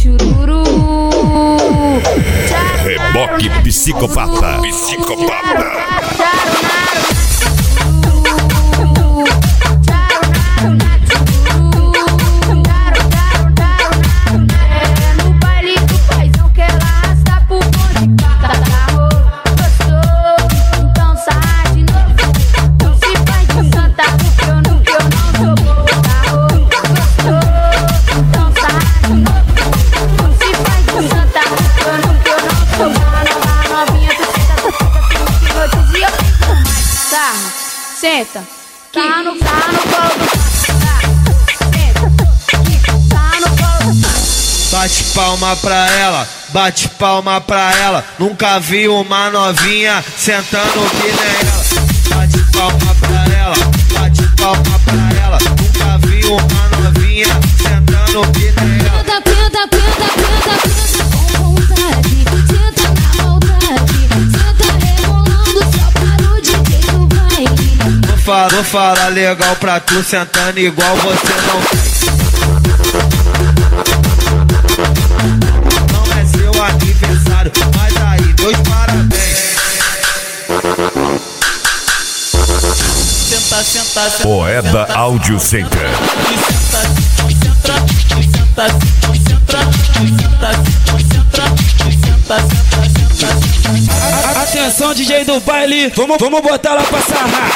chururu. Reboque psicopata. Psicopata. Senta, tá no colo do senta, tá no colo do. Bate palma pra ela, bate palma pra ela. Nunca vi uma novinha sentando que nem ela. Bate palma pra ela, bate palma pra ela. Nunca vi uma novinha sentando que nem ela. Penta, com vontade. Senta na maldade. Senta rebolando só para o DJ do baile. Vou falar legal pra tu, sentando igual você não fez. Não é seu aniversário, mas aí, meus parabéns. Senta, senta, senta. Poeda Audio Center. Atenção, DJ do baile, vamos botar ela pra sarrar.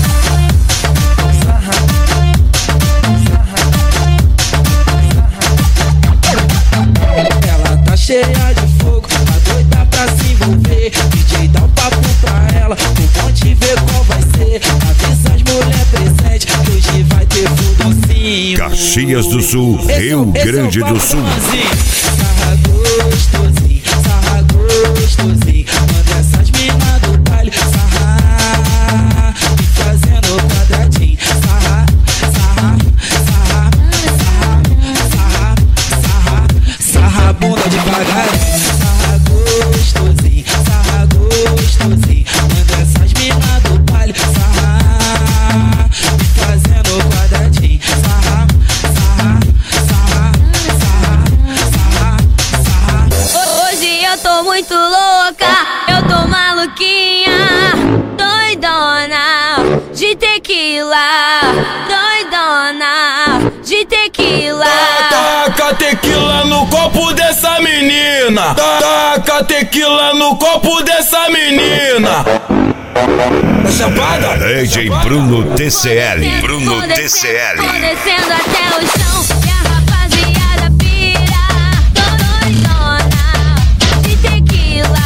Ela tá cheia de fogo, tá doida pra se envolver. DJ dá um papo pra ela, o monte ver qual vai ser. Avisa as mulher presente, que hoje vai ter fudocinho. Caxias do Sul, Rio Grande do Sul. Sarra gostosinho, sarra gostosinho. Manda essas minas do baile sarrar, fazendo quadradinho. Sarra, sarra, sarra, sarra, sarra, sarra, sarra a bunda devagarinho. Sarra gostosinho, sarra gostosinho. Manda essas minas do baile sarrar, fazendo quadradinho. Sarra, sarra, sarra, sarra, sarra, sarra. Hoje eu tô muito louca, eu tô maluquinha, doidona de tequila, doidona de tequila. Taca tequila no copo dessa menina. Taca tequila no copo dessa menina. Tá chapada? DJ Bruno TCL. Bruno TCL. Tô descendo até o chão e a rapaziada pira. Tô doidona de tequila,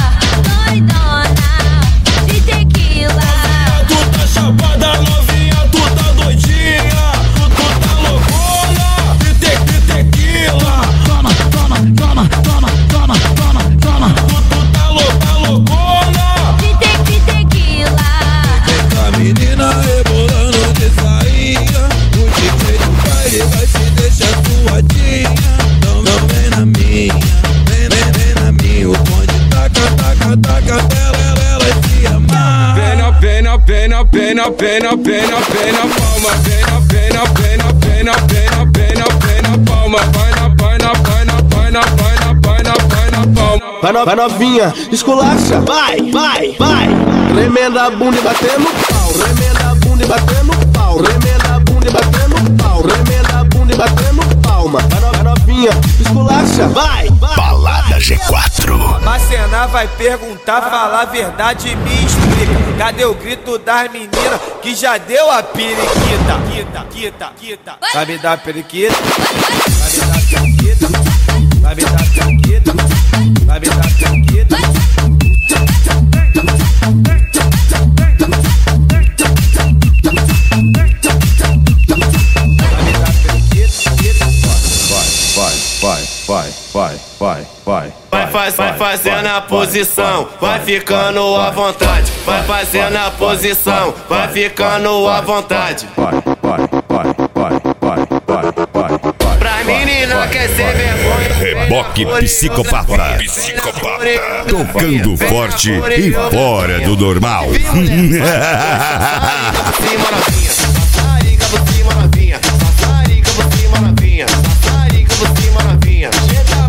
doidona de tequila. Tu tá chapada, novinha, tu tá doidinha. Tu tá loucona de tequila. Toma, toma, toma, toma, toma, toma, toma. Tu tá loucona De tequila. a menina rebolando de sainha. O DJ do baile vai te deixar suadinha. Não vem na minha, vem na minha. O bonde taca ela te amar. Pena palma. Pena palma. Vai novinha, esculacha, vai. Remenda a bunda e batendo pau, remenda a bunda e batendo pau, remenda a bunda e batendo pau, remenda a bunda e batendo palma. Vai novinha, esculacha, vai. Balada G4. Macena vai perguntar, falar a verdade e me explica. Cadê o grito das meninas que já deu a periquita? Vai me dar periquita? Vai me dar periquita? Vai me dar periquita? Vai me dar periquita? Vai fazendo a posição, vai ficando à vontade. Vai fazendo a posição, vai ficando à vontade. Pra menina quer ser vergonha. Reboque psicopata. Tocando forte e fora do normal. Sassarica por cima novinha.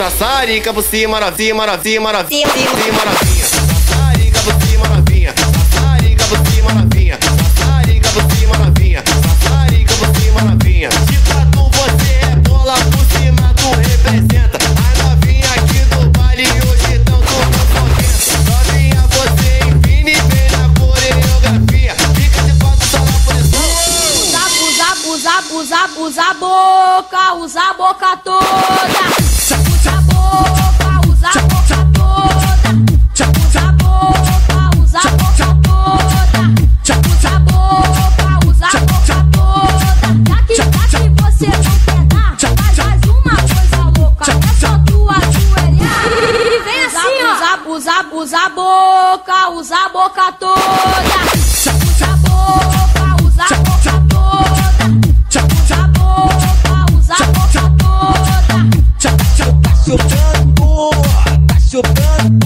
sassarica por cima, novinha, novinha, novinha, novinha. Sassarica por cima, novinha. Sassarica por cima, novinha. Sassarica por cima, novinha. Sassarica por cima, novinha. De fato você é bola por cima, tu representa. A novinha aqui do baile hoje tão tudo contenta. Novinha você empina e vem na coreografia. Fica de quatro só na posição. Usa a boca, usa a boca toda. Usa a boca, usa a boca toda. Usa a boca, usa a boca toda. Usa a boca, usa a boca toda. Já que você não quer dar, faz uma coisa louca. É só tu ajoelhar e vem assim, ó. Usa a boca, usa a boca toda. Usa a boca, usa a boca toda. Usa a boca, usa a boca toda. Tá chutando,